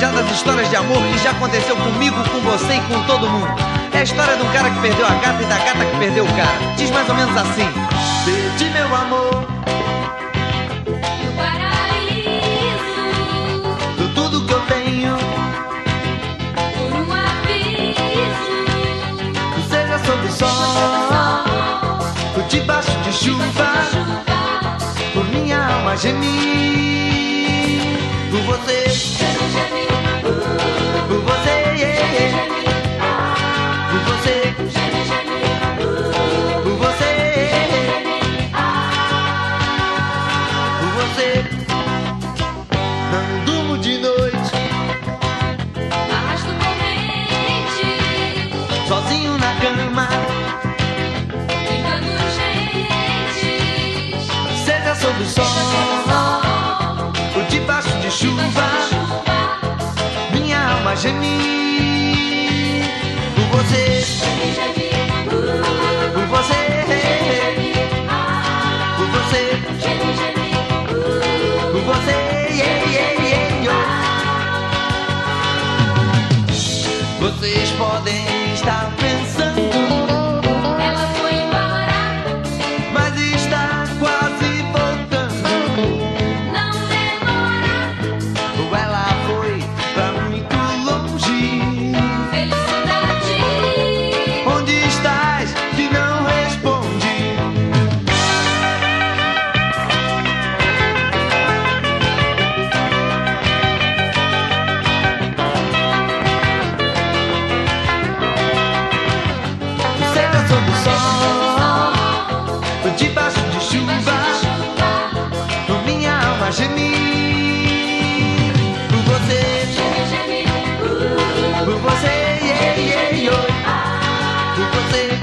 já das histórias de amor que já aconteceu comigo, com você e com todo mundo. É a história de um cara que perdeu a gata e da gata que perdeu o cara. Diz mais ou menos assim: perdi meu amor No paraíso, do tudo que eu tenho. por um aviso, Seja sob o sol, ou debaixo de chuva, por minha alma gemir. Por você, por você, yeah. Por você, por você, por você. Não durmo de noite, arrasto corrente, sozinho na cama. brincando gente, Seja sob o sol, ou debaixo de chuva, minha alma gemir. Por você, por você, por você, por você, yeah, yeah, yeah, yeah. Vocês podem estar pensando, ela foi embora, mas está quase voltando. não demora, Ou ela foi pra muito longe. felicidade, Onde estás que não responde? Seja sob o sol, ou debaixo de chuva, por minha alma gemir. Por você, por você, yeah, yeah, yeah. Por você,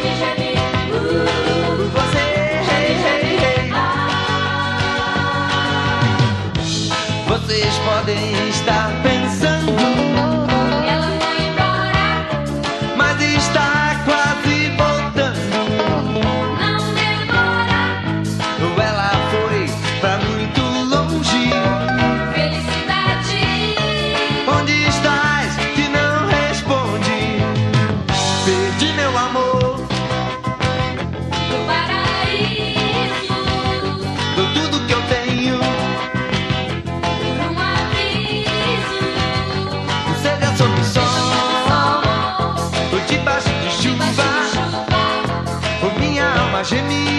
por você, hey, hey, hey. Vocês podem estar pensando, ela foi embora, mas está quase voltando. não demora, Ou ela foi pra muito longe. felicidade, Onde estás que não responde? Perdi meu amor no paraíso, do tudo que eu tenho. por um aviso, Seja sob o sol, ou debaixo de chuva, por minha alma gemir.